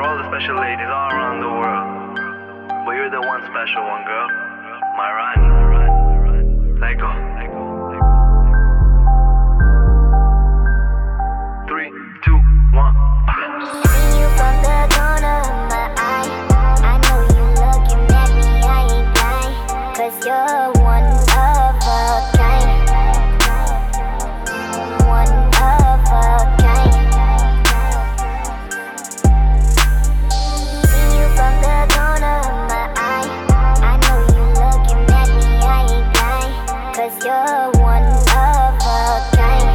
all the special ladies all around the world, but you're the one special one, girl. My Rani. Let go. 3, 2, 1. See you from the corner of my eye. I know you looking at me, I ain't blind. 'Cause you're one of a kind. One of a kind. See you from the corner of my eye. I know you looking at me, I ain't blind. 'Cause you're one of a kind.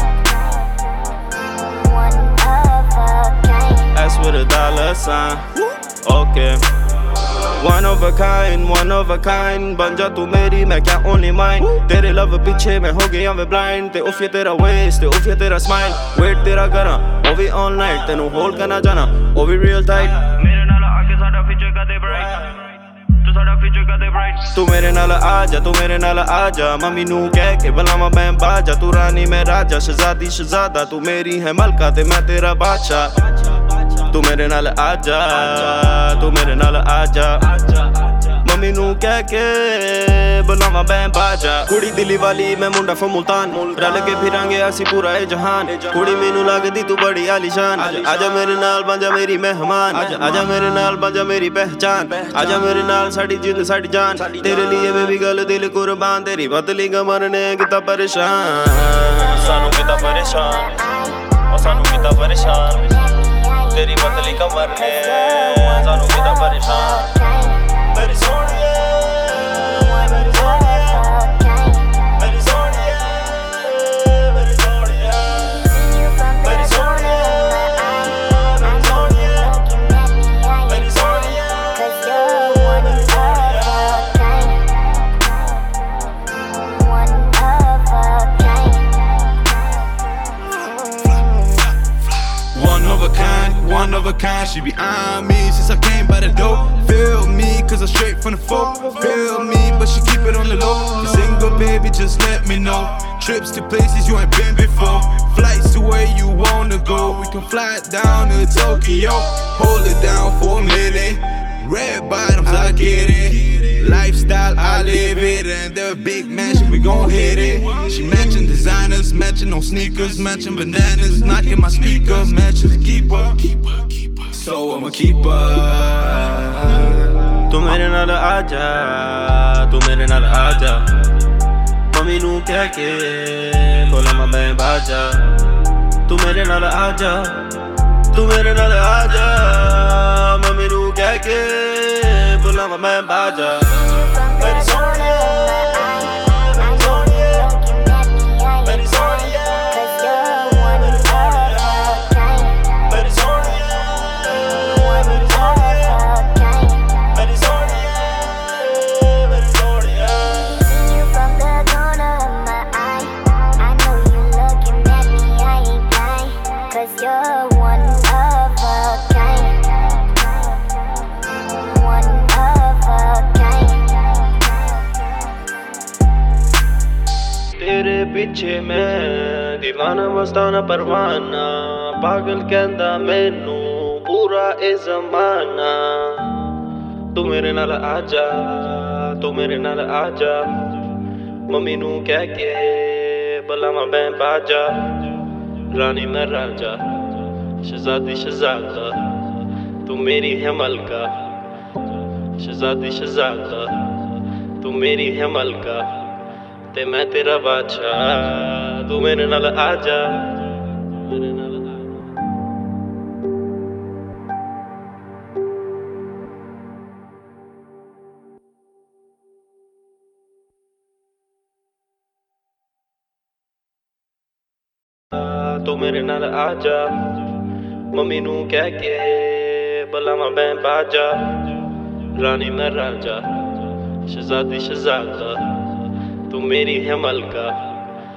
One of a kind. S with a dollar sign. Okay. One of a kind. बन जा तू मेरी मैं क्या only mine. तेरे love पीछे मैं हो गया मैं blind. ते उफ ये तेरा waist, ते उफ ये तेरा smile. Wait तेरा करा, वो भी all night. तेनू hold करना जाना, वो भी real tight. मेरे नाल आके साडा future कर दे bright. तू साडा future कर दे bright. तू मेरे नाल आजा, तू मेरे नाल आजा. मम्मी नू कह के बुलावा मैं बाजा. तू रानी मैं राजा, शहजादी शहजादा. तू मेरी है मलका ते मैं तेरा बादशाह. तू मेरे नाल आजा, तू मेरे नाल आजा. मम्मी नू कह के बुलावा मैं बाजा. कुड़ी दिल्ली वाली मैं मुंडा फ्रॉम मुल्तान. रल के फिरांगे असी पूरा ए जहान. कुड़ी मैनू लगदी तू बड़ी आलीशान. आजा मेरे नाल बन जा मेरी मेहमान. आजा मेरे नाल बन जा मेरी पहचान. आजा मेरे नाल साडी जिंद साडी जान. तेरे लिए बेबी गर्ल दिल कुर्बान. तेरी बदली कमर ने किता परेशान. सानू किता परेशान, ओ सानू किता परेशान. तेरी बदली कमर ने सानू किता परेशान. मेरी सोनिया, मेरी सोनिया, मेरी सोनिया, मेरी सोनिया, मेरी सोनिया, मेरी सोनिया, मेरी Sonia. 'Cause you're one of a kind. One of a kind. One of a kind, one of a kind. She be eyeing me since I came by the door. Feel me, 'cause I'm straight from the folk. Feel me, but she keep it on the low. The single baby, just let me know. Trips to places you ain't been before. Flights to where you wanna go. We can fly down to Tokyo. Hold it down for a minute. Red bottoms, I get it. Lifestyle, I live it. And the big mansion, we gon' hit it. She matching designers, matching on sneakers, matching bananas, knocking my speakers, matching the keeper. So I'm a keeper. तू मेरे नाल आजा, तू मेरे नाल आजा. Mummy नू कह के बुलावा मैं बाजा. तू मेरे नाल आजा, तू मेरे नाल आजा. मम्मी नू कह के बुलावा मैं बाजा. मेरी सोनिया, मेरी सोनिया, मेरी सोनिया, मेरी सोनिया, मेरी सोनिया, मेरी सोनिया, मेरी Sonia. See you from the corner of my eye. I know you looking at me, I ain't blind. 'Cause you're one of a kind. One of a kind. तेरे पीछे मैं दीवाना मस्ताना परवाना. पागल कहंदा मैनू पूरा ए ज़माना. तू मेरे नाल आजा, तू मेरे नाल आजा. मम्मी नू कह के बुलावा मैं बाजा. रानी मैं राजा, शहजादी शहजादा. तू मेरी है मलका, शहजादी शहजादा. तू मेरी है मलका ते मैं तेरा बादशाह. तू मेरे नाल आजा, मेरे नाल आजा. तू मेरे नाल आजा. मम्मी नू कह के बुलावा मैं बाजा. रानी मैं राजा, शहजादी शहजादा. तू मेरी है मलका.